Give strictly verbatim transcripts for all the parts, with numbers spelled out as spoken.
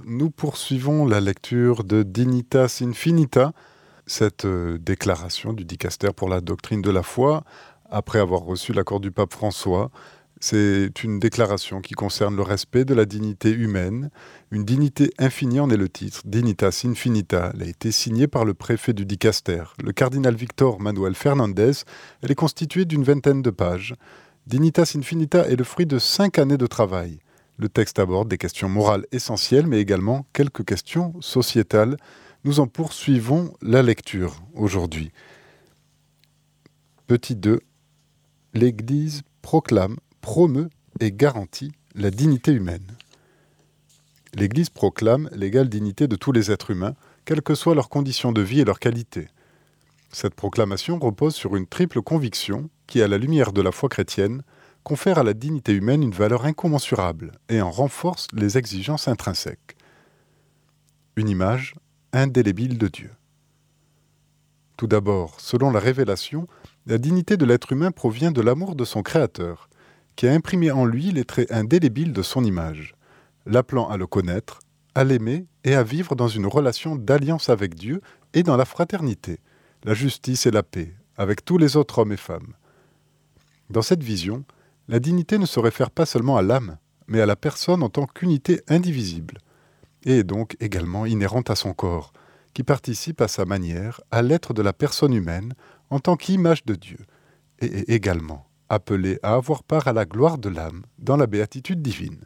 nous poursuivons la lecture de Dignitas Infinita, cette euh, déclaration du dicaster pour la doctrine de la foi, après avoir reçu l'accord du pape François. C'est une déclaration qui concerne le respect de la dignité humaine. Une dignité infinie en est le titre. Dignitas Infinita. Elle a été signée par le préfet du dicaster, le cardinal Victor Manuel Fernandez. Elle est constituée d'une vingtaine de pages. Dignitas Infinita est le fruit de cinq années de travail. Le texte aborde des questions morales essentielles, mais également quelques questions sociétales. Nous en poursuivons la lecture aujourd'hui. Petit deux. L'Église proclame, promeut et garantit la dignité humaine. L'Église proclame l'égale dignité de tous les êtres humains, quelles que soient leurs conditions de vie et leurs qualités. Cette proclamation repose sur une triple conviction qui, à la lumière de la foi chrétienne, confère à la dignité humaine une valeur incommensurable et en renforce les exigences intrinsèques. Une image indélébile de Dieu. Tout d'abord, selon la révélation, la dignité de l'être humain provient de l'amour de son Créateur, qui a imprimé en lui les traits indélébiles de son image, l'appelant à le connaître, à l'aimer et à vivre dans une relation d'alliance avec Dieu et dans la fraternité, la justice et la paix, avec tous les autres hommes et femmes. Dans cette vision, la dignité ne se réfère pas seulement à l'âme, mais à la personne en tant qu'unité indivisible, et est donc également inhérente à son corps, qui participe à sa manière à l'être de la personne humaine en tant qu'image de Dieu, et est également appelée à avoir part à la gloire de l'âme dans la béatitude divine.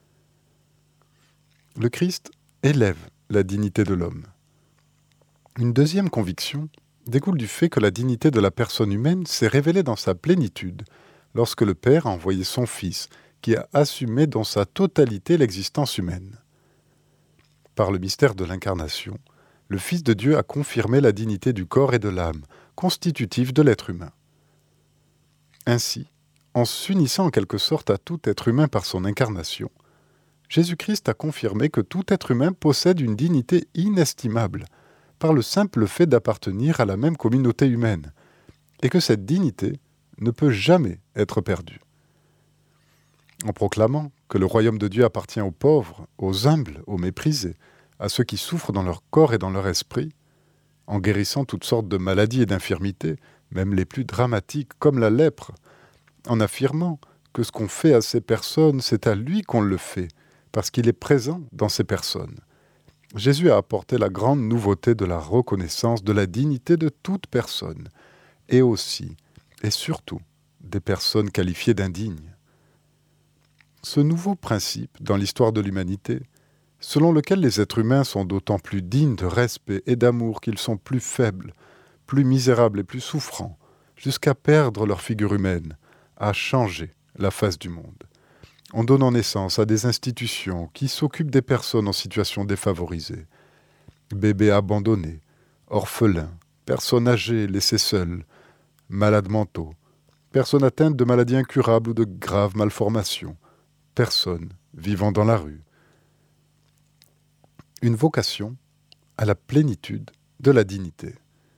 Le Christ élève la dignité de l'homme. Une deuxième conviction découle du fait que la dignité de la personne humaine s'est révélée dans sa plénitude, lorsque le Père a envoyé son Fils, qui a assumé dans sa totalité l'existence humaine. Par le mystère de l'incarnation, le Fils de Dieu a confirmé la dignité du corps et de l'âme, constitutive de l'être humain. Ainsi, en s'unissant en quelque sorte à tout être humain par son incarnation, Jésus-Christ a confirmé que tout être humain possède une dignité inestimable, par le simple fait d'appartenir à la même communauté humaine, et que cette dignité ne peut jamais être perdue. En proclamant que le royaume de Dieu appartient aux pauvres, aux humbles, aux méprisés, à ceux qui souffrent dans leur corps et dans leur esprit, en guérissant toutes sortes de maladies et d'infirmités, même les plus dramatiques comme la lèpre, en affirmant que ce qu'on fait à ces personnes, c'est à lui qu'on le fait, parce qu'il est présent dans ces personnes. Jésus a apporté la grande nouveauté de la reconnaissance de la dignité de toute personne, et aussi, et surtout, des personnes qualifiées d'indignes. Ce nouveau principe dans l'histoire de l'humanité, selon lequel les êtres humains sont d'autant plus dignes de respect et d'amour qu'ils sont plus faibles, plus misérables et plus souffrants, jusqu'à perdre leur figure humaine, a changé la face du monde, en donnant naissance à des institutions qui s'occupent des personnes en situation défavorisée, bébés abandonnés, orphelins, personnes âgées laissées seules, malades mentaux, personnes atteintes de maladies incurables ou de graves malformations, personnes vivant dans la rue. Une vocation à la plénitude de la dignité.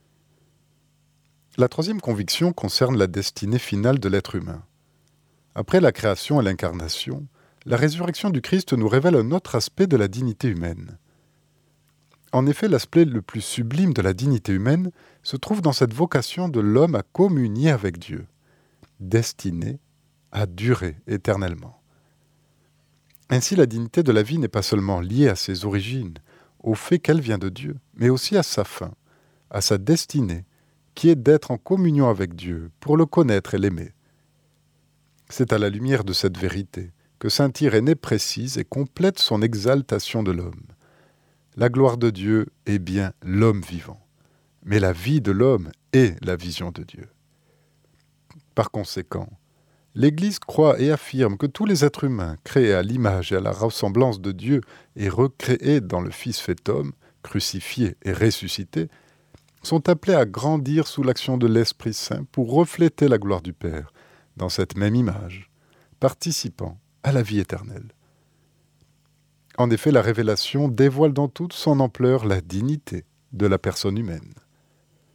La troisième conviction concerne la destinée finale de l'être humain. Après la création et l'incarnation, la résurrection du Christ nous révèle un autre aspect de la dignité humaine. En effet, l'aspect le plus sublime de la dignité humaine se trouve dans cette vocation de l'homme à communier avec Dieu, destinée à durer éternellement. Ainsi, la dignité de la vie n'est pas seulement liée à ses origines, au fait qu'elle vient de Dieu, mais aussi à sa fin, à sa destinée, qui est d'être en communion avec Dieu pour le connaître et l'aimer. C'est à la lumière de cette vérité que saint Irénée précise et complète son exaltation de l'homme. La gloire de Dieu est bien l'homme vivant, mais la vie de l'homme est la vision de Dieu. Par conséquent, l'Église croit et affirme que tous les êtres humains, créés à l'image et à la ressemblance de Dieu et recréés dans le Fils fait homme, crucifié et ressuscité, sont appelés à grandir sous l'action de l'Esprit Saint pour refléter la gloire du Père, dans cette même image, participant à la vie éternelle. En effet, la révélation dévoile dans toute son ampleur la dignité de la personne humaine.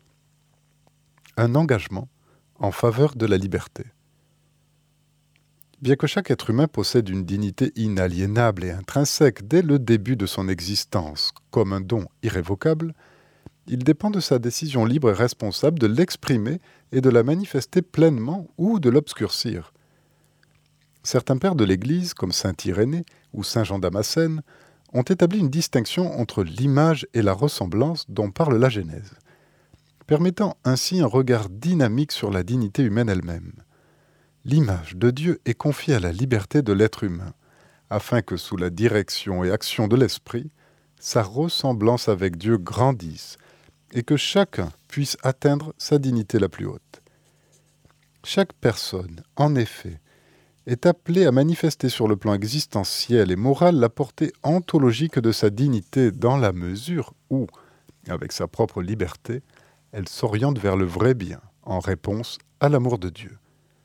Un engagement en faveur de la liberté. Bien que chaque être humain possède une dignité inaliénable et intrinsèque dès le début de son existence, comme un don irrévocable, il dépend de sa décision libre et responsable de l'exprimer et de la manifester pleinement ou de l'obscurcir. Certains pères de l'Église, comme saint Irénée ou saint Jean Damascène, ont établi une distinction entre l'image et la ressemblance dont parle la Genèse, permettant ainsi un regard dynamique sur la dignité humaine elle-même. L'image de Dieu est confiée à la liberté de l'être humain, afin que sous la direction et action de l'Esprit, sa ressemblance avec Dieu grandisse et que chacun puisse atteindre sa dignité la plus haute. Chaque personne, en effet, est appelée à manifester sur le plan existentiel et moral la portée ontologique de sa dignité dans la mesure où, avec sa propre liberté, elle s'oriente vers le vrai bien, en réponse à l'amour de Dieu.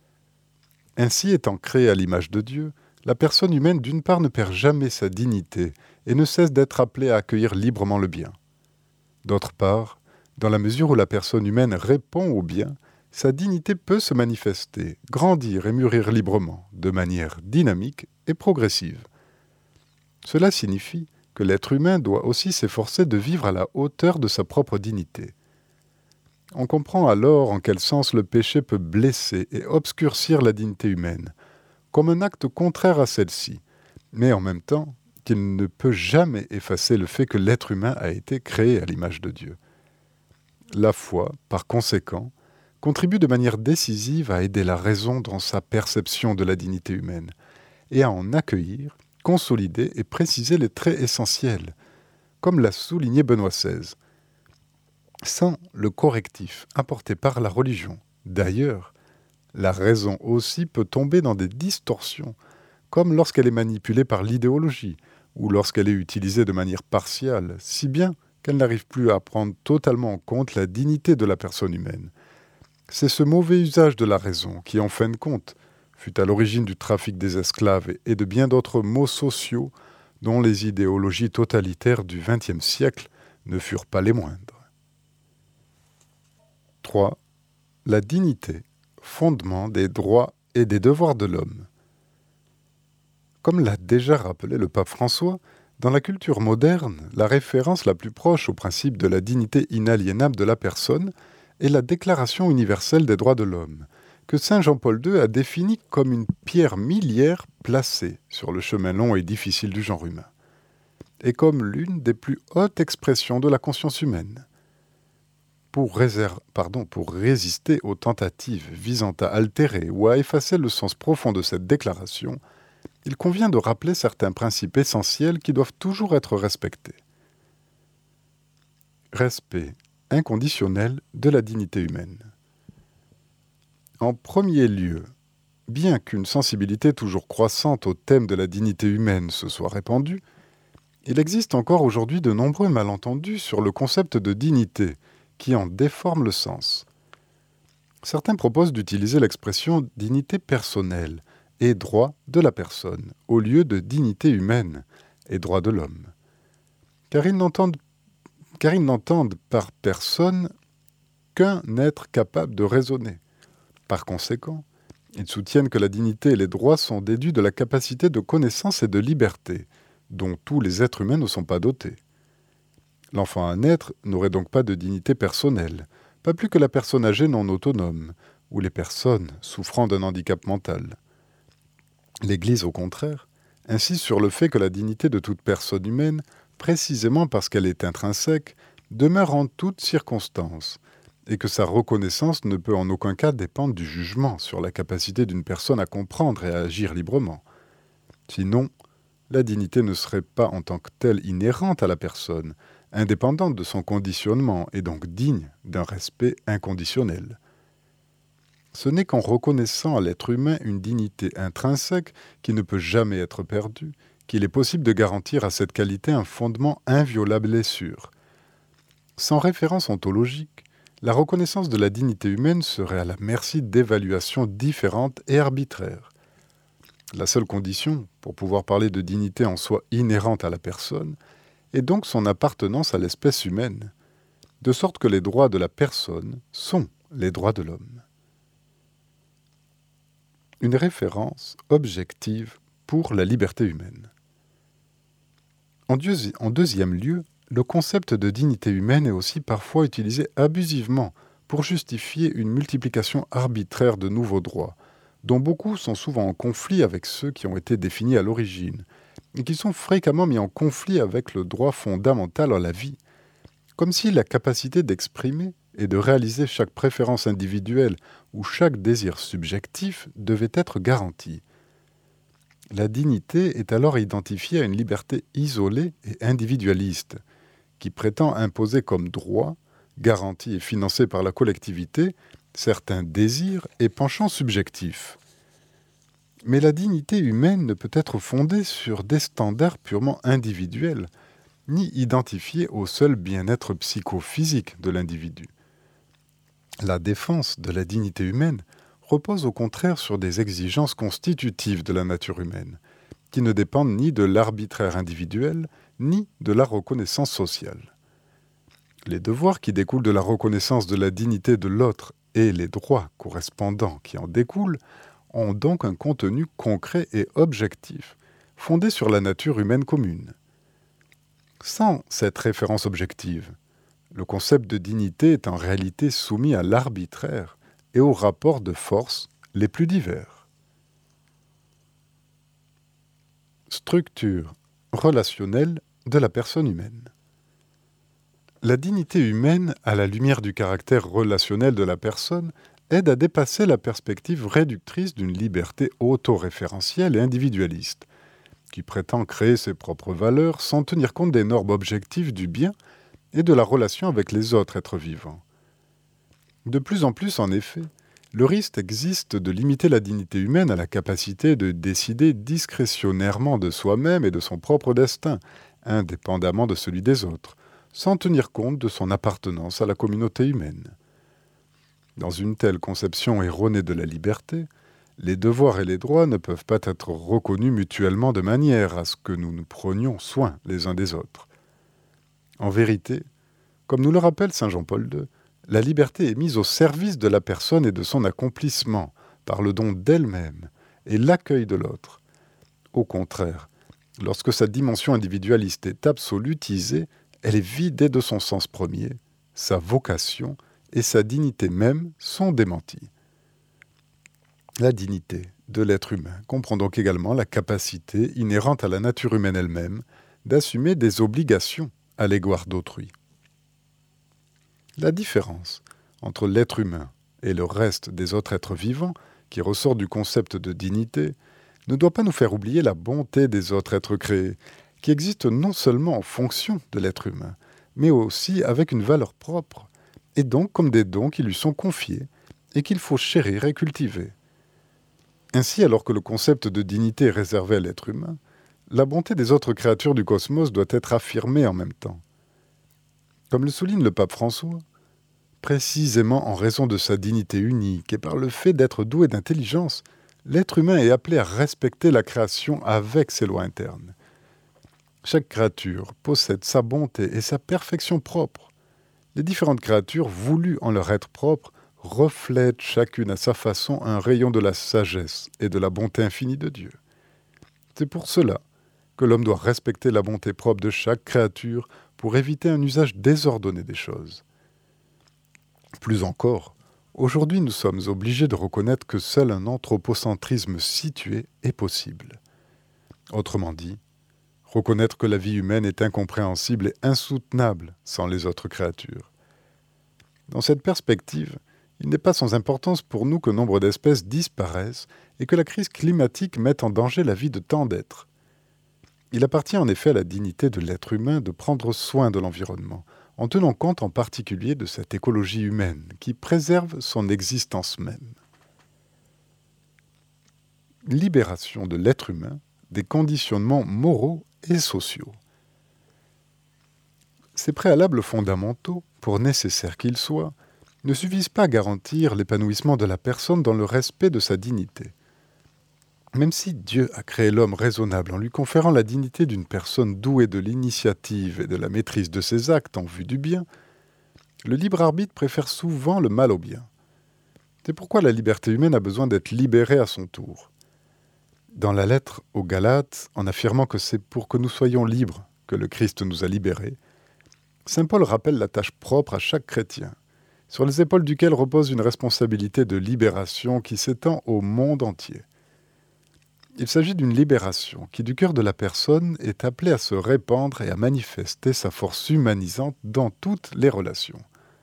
Ainsi étant créée à l'image de Dieu, la personne humaine d'une part ne perd jamais sa dignité et ne cesse d'être appelée à accueillir librement le bien. D'autre part, dans la mesure où la personne humaine répond au bien, sa dignité peut se manifester, grandir et mûrir librement, de manière dynamique et progressive. Cela signifie que l'être humain doit aussi s'efforcer de vivre à la hauteur de sa propre dignité. On comprend alors en quel sens le péché peut blesser et obscurcir la dignité humaine, comme un acte contraire à celle-ci, mais en même temps qu'il ne peut jamais effacer le fait que l'être humain a été créé à l'image de Dieu. La foi, par conséquent, contribue de manière décisive à aider la raison dans sa perception de la dignité humaine, et à en accueillir, consolider et préciser les traits essentiels, comme l'a souligné Benoît seize. Sans le correctif apporté par la religion, d'ailleurs, la raison aussi peut tomber dans des distorsions, comme lorsqu'elle est manipulée par l'idéologie, ou lorsqu'elle est utilisée de manière partiale, si bien qu'elle n'arrive plus à prendre totalement en compte la dignité de la personne humaine. C'est ce mauvais usage de la raison qui, en fin de compte, fut à l'origine du trafic des esclaves et de bien d'autres maux sociaux dont les idéologies totalitaires du vingtième siècle ne furent pas les moindres. trois. La dignité, fondement des droits et des devoirs de l'homme. Comme l'a déjà rappelé le pape François, dans la culture moderne, la référence la plus proche au principe de la dignité inaliénable de la personne est la Déclaration universelle des droits de l'homme, que saint Jean-Paul deux a définie comme une pierre miliaire placée sur le chemin long et difficile du genre humain, et comme l'une des plus hautes expressions de la conscience humaine. Pour, réserve, pardon, pour résister aux tentatives visant à altérer ou à effacer le sens profond de cette déclaration, il convient de rappeler certains principes essentiels qui doivent toujours être respectés. Respect inconditionnel de la dignité humaine. En premier lieu, bien qu'une sensibilité toujours croissante au thème de la dignité humaine se soit répandue, il existe encore aujourd'hui de nombreux malentendus sur le concept de dignité, qui en déforment le sens. Certains proposent d'utiliser l'expression « dignité personnelle » et « droit de la personne » au lieu de « dignité humaine » et « droit de l'homme », car ils n'entendent, car ils n'entendent par personne qu'un être capable de raisonner. Par conséquent, ils soutiennent que la dignité et les droits sont déduits de la capacité de connaissance et de liberté, dont tous les êtres humains ne sont pas dotés. L'enfant à naître n'aurait donc pas de dignité personnelle, pas plus que la personne âgée non autonome, ou les personnes souffrant d'un handicap mental. L'Église, au contraire, insiste sur le fait que la dignité de toute personne humaine, précisément parce qu'elle est intrinsèque, demeure en toutes circonstances, et que sa reconnaissance ne peut en aucun cas dépendre du jugement sur la capacité d'une personne à comprendre et à agir librement. Sinon, la dignité ne serait pas en tant que telle inhérente à la personne, indépendante de son conditionnement et donc digne d'un respect inconditionnel. Ce n'est qu'en reconnaissant à l'être humain une dignité intrinsèque qui ne peut jamais être perdue qu'il est possible de garantir à cette qualité un fondement inviolable et sûr. Sans référence ontologique, la reconnaissance de la dignité humaine serait à la merci d'évaluations différentes et arbitraires. La seule condition pour pouvoir parler de dignité en soi inhérente à la personne et donc son appartenance à l'espèce humaine, de sorte que les droits de la personne sont les droits de l'homme. une référence objective pour la liberté humaine. En, deuxi- en deuxième lieu, le concept de dignité humaine est aussi parfois utilisé abusivement pour justifier une multiplication arbitraire de nouveaux droits, dont beaucoup sont souvent en conflit avec ceux qui ont été définis à l'origine, et qui sont fréquemment mis en conflit avec le droit fondamental à la vie, comme si la capacité d'exprimer et de réaliser chaque préférence individuelle ou chaque désir subjectif devait être garantie. La dignité est alors identifiée à une liberté isolée et individualiste, qui prétend imposer comme droit, garanti et financé par la collectivité, certains désirs et penchants subjectifs. Mais la dignité humaine ne peut être fondée sur des standards purement individuels, ni identifiée au seul bien-être psychophysique de l'individu. La défense de la dignité humaine repose au contraire sur des exigences constitutives de la nature humaine, qui ne dépendent ni de l'arbitraire individuel, ni de la reconnaissance sociale. Les devoirs qui découlent de la reconnaissance de la dignité de l'autre et les droits correspondants qui en découlent ont donc un contenu concret et objectif, fondé sur la nature humaine commune. Sans cette référence objective, le concept de dignité est en réalité soumis à l'arbitraire et aux rapports de force les plus divers. Structure relationnelle de la personne humaine. La dignité humaine, à la lumière du caractère relationnel de la personne, aide à dépasser la perspective réductrice d'une liberté autoréférentielle et individualiste, qui prétend créer ses propres valeurs sans tenir compte des normes objectives du bien et de la relation avec les autres êtres vivants. De plus en plus, en effet, le risque existe de limiter la dignité humaine à la capacité de décider discrétionnairement de soi-même et de son propre destin, indépendamment de celui des autres, sans tenir compte de son appartenance à la communauté humaine. Dans une telle conception erronée de la liberté, les devoirs et les droits ne peuvent pas être reconnus mutuellement de manière à ce que nous nous prenions soin les uns des autres. En vérité, comme nous le rappelle saint Jean-Paul deux, la liberté est mise au service de la personne et de son accomplissement par le don d'elle-même et l'accueil de l'autre. Au contraire, lorsque sa dimension individualiste est absolutisée, elle est vidée de son sens premier, sa vocation et sa dignité même sont démenties. La dignité de l'être humain comprend donc également la capacité inhérente à la nature humaine elle-même d'assumer des obligations à l'égard d'autrui. La différence entre l'être humain et le reste des autres êtres vivants, qui ressort du concept de dignité, ne doit pas nous faire oublier la bonté des autres êtres créés, qui existent non seulement en fonction de l'être humain, mais aussi avec une valeur propre, et donc comme des dons qui lui sont confiés et qu'il faut chérir et cultiver. Ainsi, alors que le concept de dignité est réservé à l'être humain, la bonté des autres créatures du cosmos doit être affirmée en même temps. Comme le souligne le pape François, précisément en raison de sa dignité unique et par le fait d'être doué d'intelligence, l'être humain est appelé à respecter la création avec ses lois internes. Chaque créature possède sa bonté et sa perfection propre. Les différentes créatures, voulues en leur être propre, reflètent chacune à sa façon un rayon de la sagesse et de la bonté infinie de Dieu. C'est pour cela que l'homme doit respecter la bonté propre de chaque créature pour éviter un usage désordonné des choses. Plus encore, aujourd'hui nous sommes obligés de reconnaître que seul un anthropocentrisme situé est possible. Autrement dit, reconnaître que la vie humaine est incompréhensible et insoutenable sans les autres créatures. Dans cette perspective, il n'est pas sans importance pour nous que nombre d'espèces disparaissent et que la crise climatique mette en danger la vie de tant d'êtres. Il appartient en effet à la dignité de l'être humain de prendre soin de l'environnement, en tenant compte en particulier de cette écologie humaine qui préserve son existence même. Libération de l'être humain des conditionnements moraux et sociaux. Ces préalables fondamentaux, pour nécessaires qu'ils soient, ne suffisent pas à garantir l'épanouissement de la personne dans le respect de sa dignité. Même si Dieu a créé l'homme raisonnable en lui conférant la dignité d'une personne douée de l'initiative et de la maîtrise de ses actes en vue du bien, le libre arbitre préfère souvent le mal au bien. C'est pourquoi la liberté humaine a besoin d'être libérée à son tour. Dans la lettre aux Galates, en affirmant que c'est pour que nous soyons libres que le Christ nous a libérés, saint Paul rappelle la tâche propre à chaque chrétien, sur les épaules duquel repose une responsabilité de libération qui s'étend au monde entier. Il s'agit d'une libération qui, du cœur de la personne, est appelée à se répandre et à manifester sa force humanisante dans toutes les relations.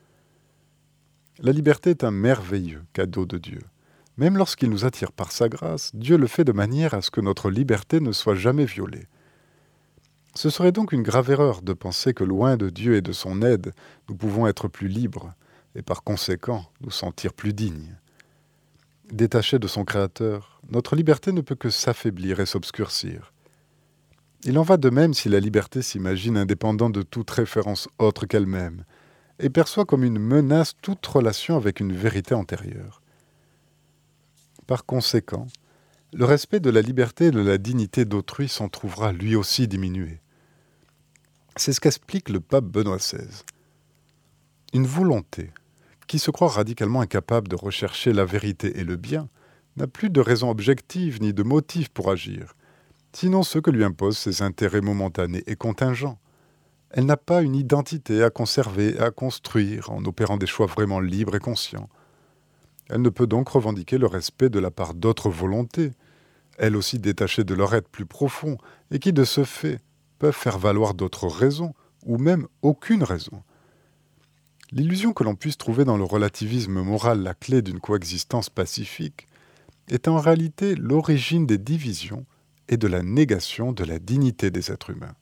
La liberté est un merveilleux cadeau de Dieu. Même lorsqu'il nous attire par sa grâce, Dieu le fait de manière à ce que notre liberté ne soit jamais violée. Ce serait donc une grave erreur de penser que loin de Dieu et de son aide, nous pouvons être plus libres et par conséquent nous sentir plus dignes. Détachés de son Créateur, notre liberté ne peut que s'affaiblir et s'obscurcir. Il en va de même si la liberté s'imagine indépendante de toute référence autre qu'elle-même et perçoit comme une menace toute relation avec une vérité antérieure. Par conséquent, le respect de la liberté et de la dignité d'autrui s'en trouvera lui aussi diminué. C'est ce qu'explique le pape Benoît seize. Une volonté qui se croit radicalement incapable de rechercher la vérité et le bien, n'a plus de raison objective ni de motif pour agir, sinon ceux que lui imposent ses intérêts momentanés et contingents. Elle n'a pas une identité à conserver et à construire en opérant des choix vraiment libres et conscients. Elle ne peut donc revendiquer le respect de la part d'autres volontés, elles aussi détachées de leur être plus profond, et qui, de ce fait, peuvent faire valoir d'autres raisons, ou même aucune raison. L'illusion que l'on puisse trouver dans le relativisme moral la clé d'une coexistence pacifique est en réalité l'origine des divisions et de la négation de la dignité des êtres humains.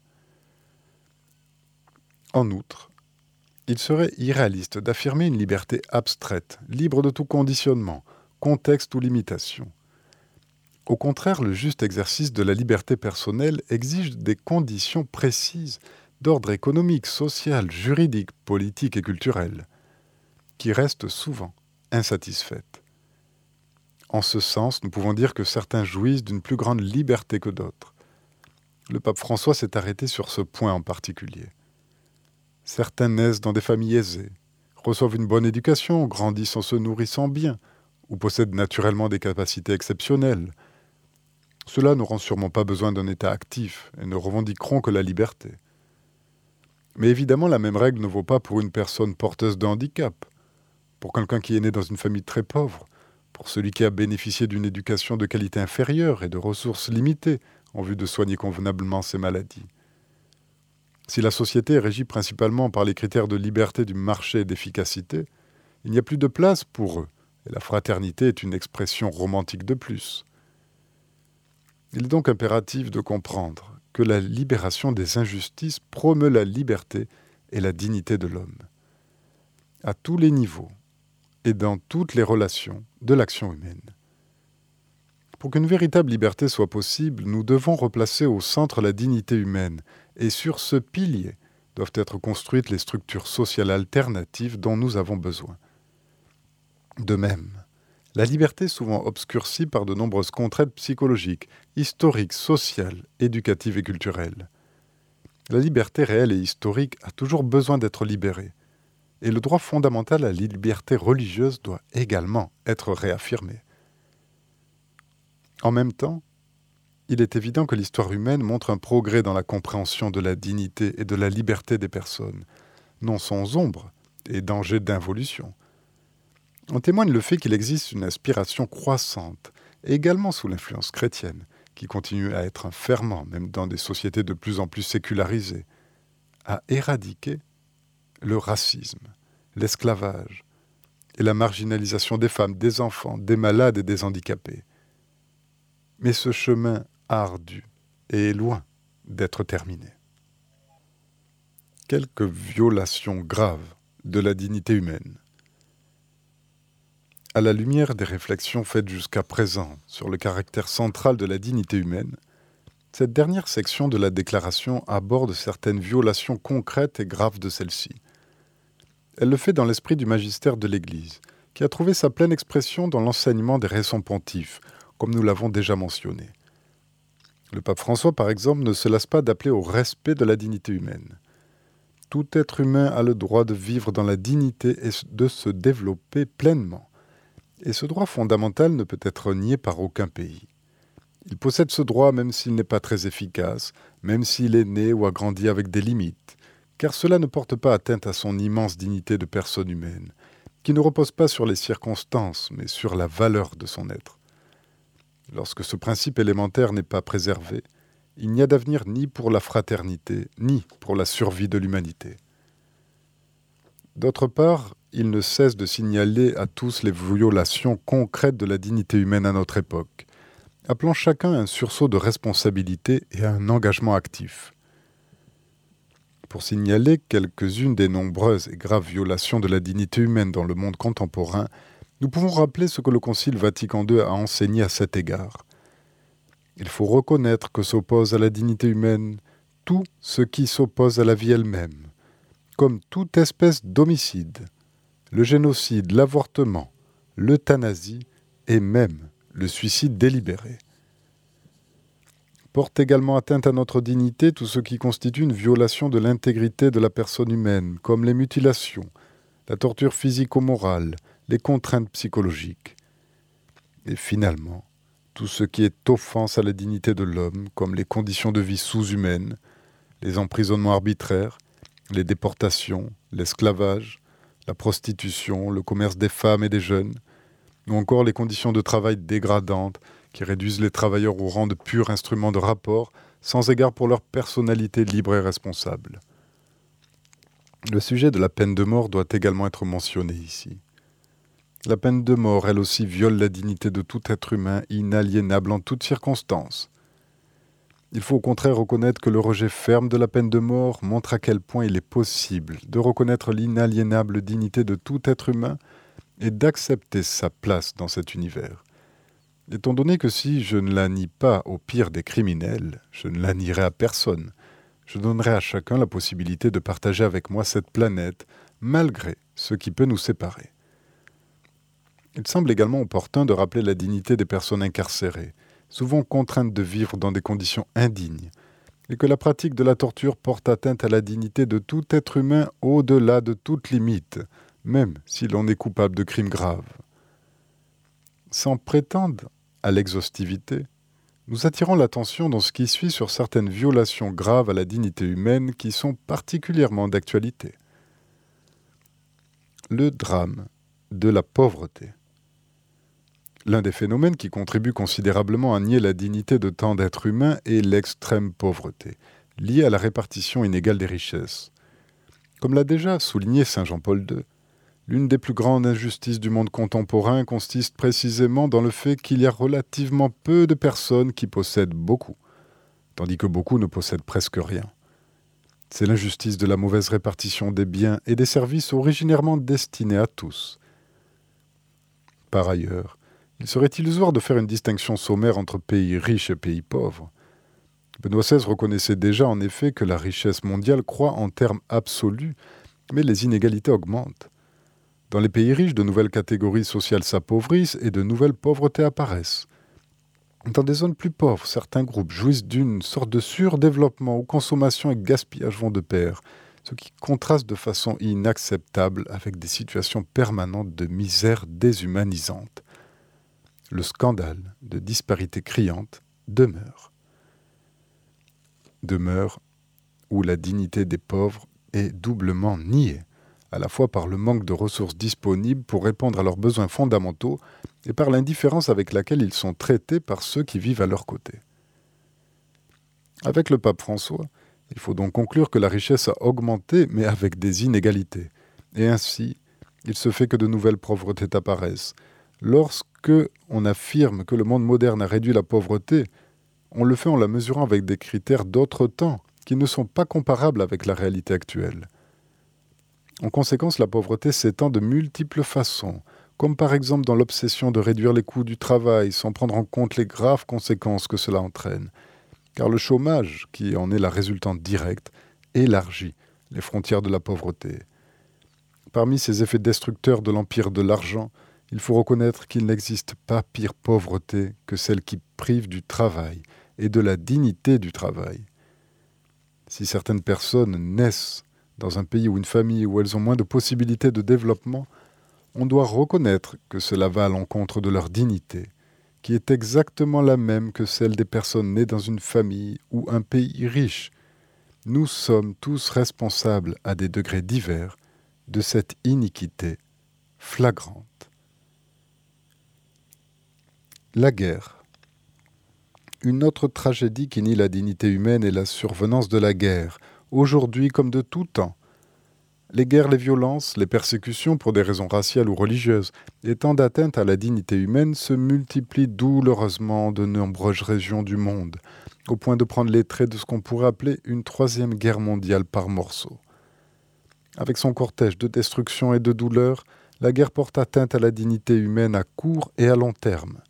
En outre, il serait irréaliste d'affirmer une liberté abstraite, libre de tout conditionnement, contexte ou limitation. Au contraire, le juste exercice de la liberté personnelle exige des conditions précises d'ordre économique, social, juridique, politique et culturel, qui restent souvent insatisfaites. En ce sens, nous pouvons dire que certains jouissent d'une plus grande liberté que d'autres. Le pape François s'est arrêté sur ce point en particulier. Certains naissent dans des familles aisées, reçoivent une bonne éducation, grandissent en se nourrissant bien, ou possèdent naturellement des capacités exceptionnelles. Cela n'auront sûrement pas besoin d'un état actif et ne revendiqueront que la liberté. Mais évidemment, la même règle ne vaut pas pour une personne porteuse de handicap, pour quelqu'un qui est né dans une famille très pauvre, pour celui qui a bénéficié d'une éducation de qualité inférieure et de ressources limitées en vue de soigner convenablement ses maladies. Si la société est régie principalement par les critères de liberté du marché et d'efficacité, il n'y a plus de place pour eux, et la fraternité est une expression romantique de plus. Il est donc impératif de comprendre que la libération des injustices promeut la liberté et la dignité de l'homme, à tous les niveaux et dans toutes les relations de l'action humaine. Pour qu'une véritable liberté soit possible, nous devons replacer au centre la dignité humaine, et sur ce pilier doivent être construites les structures sociales alternatives dont nous avons besoin. De même, la liberté est souvent obscurcie par de nombreuses contraintes psychologiques, historiques, sociales, éducatives et culturelles. La liberté réelle et historique a toujours besoin d'être libérée, et le droit fondamental à la liberté religieuse doit également être réaffirmé. En même temps, il est évident que l'histoire humaine montre un progrès dans la compréhension de la dignité et de la liberté des personnes, non sans ombre et danger d'involution. En témoigne le fait qu'il existe une aspiration croissante, également sous l'influence chrétienne, qui continue à être un ferment, même dans des sociétés de plus en plus sécularisées, à éradiquer le racisme, l'esclavage et la marginalisation des femmes, des enfants, des malades et des handicapés. Mais ce chemin ardu est loin d'être terminé. Quelques violations graves de la dignité humaine. À la lumière des réflexions faites jusqu'à présent sur le caractère central de la dignité humaine, cette dernière section de la déclaration aborde certaines violations concrètes et graves de celle-ci. Elle le fait dans l'esprit du magistère de l'Église, qui a trouvé sa pleine expression dans l'enseignement des récents pontifes, comme nous l'avons déjà mentionné. Le pape François, par exemple, ne se lasse pas d'appeler au respect de la dignité humaine. Tout être humain a le droit de vivre dans la dignité et de se développer pleinement. Et ce droit fondamental ne peut être nié par aucun pays. Il possède ce droit même s'il n'est pas très efficace, même s'il est né ou a grandi avec des limites, car cela ne porte pas atteinte à son immense dignité de personne humaine, qui ne repose pas sur les circonstances, mais sur la valeur de son être. Lorsque ce principe élémentaire n'est pas préservé, il n'y a d'avenir ni pour la fraternité, ni pour la survie de l'humanité. D'autre part, il ne cesse de signaler à tous les violations concrètes de la dignité humaine à notre époque, appelant chacun à un sursaut de responsabilité et à un engagement actif. Pour signaler quelques-unes des nombreuses et graves violations de la dignité humaine dans le monde contemporain, nous pouvons rappeler ce que le Concile Vatican deux a enseigné à cet égard. Il faut reconnaître que s'oppose à la dignité humaine tout ce qui s'oppose à la vie elle-même, comme toute espèce d'homicide, le génocide, l'avortement, l'euthanasie et même le suicide délibéré. Porte également atteinte à notre dignité tout ce qui constitue une violation de l'intégrité de la personne humaine, comme les mutilations, la torture physico-morale, les contraintes psychologiques. Et finalement, tout ce qui est offense à la dignité de l'homme, comme les conditions de vie sous-humaines, les emprisonnements arbitraires, les déportations, l'esclavage, la prostitution, le commerce des femmes et des jeunes, ou encore les conditions de travail dégradantes qui réduisent les travailleurs au rang de purs instruments de rapport, sans égard pour leur personnalité libre et responsable. Le sujet de la peine de mort doit également être mentionné ici. La peine de mort, elle aussi, viole la dignité de tout être humain, inaliénable en toutes circonstances. Il faut au contraire reconnaître que le rejet ferme de la peine de mort montre à quel point il est possible de reconnaître l'inaliénable dignité de tout être humain et d'accepter sa place dans cet univers. Étant donné que si je ne la nie pas au pire des criminels, je ne la nierai à personne. Je donnerai à chacun la possibilité de partager avec moi cette planète, malgré ce qui peut nous séparer. Il semble également opportun de rappeler la dignité des personnes incarcérées, souvent contraintes de vivre dans des conditions indignes, et que la pratique de la torture porte atteinte à la dignité de tout être humain au-delà de toute limite, même si l'on est coupable de crimes graves. Sans prétendre à l'exhaustivité, nous attirons l'attention dans ce qui suit sur certaines violations graves à la dignité humaine qui sont particulièrement d'actualité. Le drame de la pauvreté. L'un des phénomènes qui contribue considérablement à nier la dignité de tant d'êtres humains est l'extrême pauvreté, liée à la répartition inégale des richesses. Comme l'a déjà souligné saint Jean-Paul deux, l'une des plus grandes injustices du monde contemporain consiste précisément dans le fait qu'il y a relativement peu de personnes qui possèdent beaucoup, tandis que beaucoup ne possèdent presque rien. C'est l'injustice de la mauvaise répartition des biens et des services originairement destinés à tous. Par ailleurs, il serait illusoire de faire une distinction sommaire entre pays riches et pays pauvres. Benoît seize reconnaissait déjà en effet que la richesse mondiale croît en termes absolus, mais les inégalités augmentent. Dans les pays riches, de nouvelles catégories sociales s'appauvrissent et de nouvelles pauvretés apparaissent. Dans des zones plus pauvres, certains groupes jouissent d'une sorte de surdéveloppement où consommation et gaspillage vont de pair, ce qui contraste de façon inacceptable avec des situations permanentes de misère déshumanisante. Le scandale de disparité criante demeure. Demeure où la dignité des pauvres est doublement niée, à la fois par le manque de ressources disponibles pour répondre à leurs besoins fondamentaux et par l'indifférence avec laquelle ils sont traités par ceux qui vivent à leur côté. Avec le pape François, il faut donc conclure que la richesse a augmenté, mais avec des inégalités. Et ainsi, il se fait que de nouvelles pauvretés apparaissent. Lorsque on affirme que le monde moderne a réduit la pauvreté, on le fait en la mesurant avec des critères d'autre temps qui ne sont pas comparables avec la réalité actuelle. En conséquence, la pauvreté s'étend de multiples façons, comme par exemple dans l'obsession de réduire les coûts du travail sans prendre en compte les graves conséquences que cela entraîne. Car le chômage, qui en est la résultante directe, élargit les frontières de la pauvreté. Parmi ces effets destructeurs de l'empire de l'argent, il faut reconnaître qu'il n'existe pas pire pauvreté que celle qui prive du travail et de la dignité du travail. Si certaines personnes naissent dans un pays ou une famille où elles ont moins de possibilités de développement, on doit reconnaître que cela va à l'encontre de leur dignité, qui est exactement la même que celle des personnes nées dans une famille ou un pays riche. Nous sommes tous responsables à des degrés divers de cette iniquité flagrante. La guerre. Une autre tragédie qui nie la dignité humaine est la survenance de la guerre, aujourd'hui comme de tout temps. Les guerres, les violences, les persécutions pour des raisons raciales ou religieuses, étant d'atteinte à la dignité humaine, se multiplient douloureusement de nombreuses régions du monde, au point de prendre les traits de ce qu'on pourrait appeler une troisième guerre mondiale par morceaux. Avec son cortège de destruction et de douleur, la guerre porte atteinte à la dignité humaine à court et à long terme.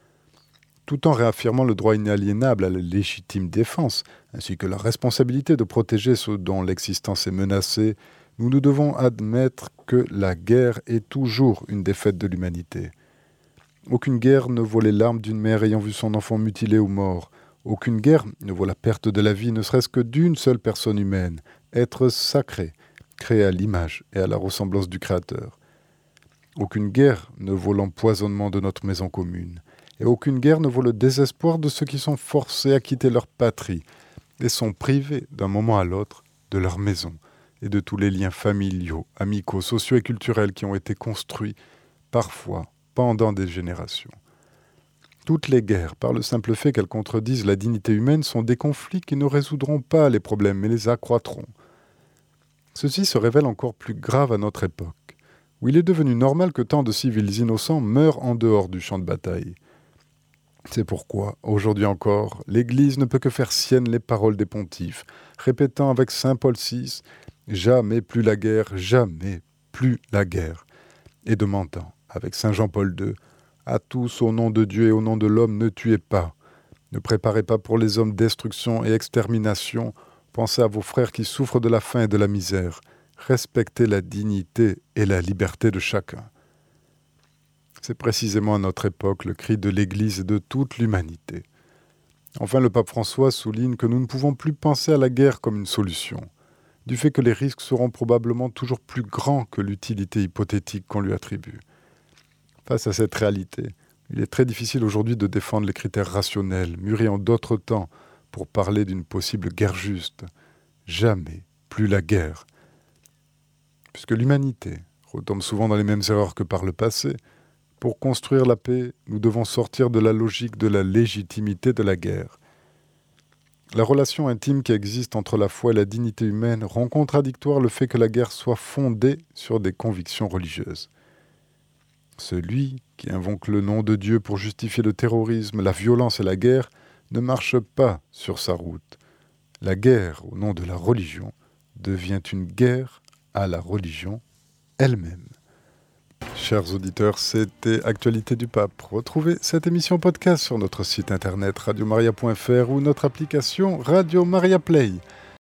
Tout en réaffirmant le droit inaliénable à la légitime défense, ainsi que la responsabilité de protéger ceux dont l'existence est menacée, nous nous devons admettre que la guerre est toujours une défaite de l'humanité. Aucune guerre ne vaut les larmes d'une mère ayant vu son enfant mutilé ou mort. Aucune guerre ne vaut la perte de la vie, ne serait-ce que d'une seule personne humaine, être sacré, créé à l'image et à la ressemblance du Créateur. Aucune guerre ne vaut l'empoisonnement de notre maison commune. Et aucune guerre ne vaut le désespoir de ceux qui sont forcés à quitter leur patrie et sont privés d'un moment à l'autre de leur maison et de tous les liens familiaux, amicaux, sociaux et culturels qui ont été construits, parfois, pendant des générations. Toutes les guerres, par le simple fait qu'elles contredisent la dignité humaine, sont des conflits qui ne résoudront pas les problèmes, mais les accroîtront. Ceci se révèle encore plus grave à notre époque, où il est devenu normal que tant de civils innocents meurent en dehors du champ de bataille. C'est pourquoi, aujourd'hui encore, l'Église ne peut que faire sienne les paroles des pontifes, répétant avec saint Paul six « Jamais plus la guerre, jamais plus la guerre », et demandant, avec saint Jean-Paul deux « À tous, au nom de Dieu et au nom de l'homme, ne tuez pas. Ne préparez pas pour les hommes destruction et extermination. Pensez à vos frères qui souffrent de la faim et de la misère. Respectez la dignité et la liberté de chacun. » C'est précisément à notre époque le cri de l'Église et de toute l'humanité. Enfin, le pape François souligne que nous ne pouvons plus penser à la guerre comme une solution, du fait que les risques seront probablement toujours plus grands que l'utilité hypothétique qu'on lui attribue. Face à cette réalité, il est très difficile aujourd'hui de défendre les critères rationnels, mûris en d'autres temps, pour parler d'une possible guerre juste. Jamais plus la guerre. Puisque l'humanité retombe souvent dans les mêmes erreurs que par le passé, pour construire la paix, nous devons sortir de la logique de la légitimité de la guerre. La relation intime qui existe entre la foi et la dignité humaine rend contradictoire le fait que la guerre soit fondée sur des convictions religieuses. Celui qui invoque le nom de Dieu pour justifier le terrorisme, la violence et la guerre ne marche pas sur sa route. La guerre au nom de la religion devient une guerre à la religion elle-même. Chers auditeurs, c'était Actualité du Pape. Retrouvez cette émission podcast sur notre site internet radio maria point f r ou notre application Radio Maria Play.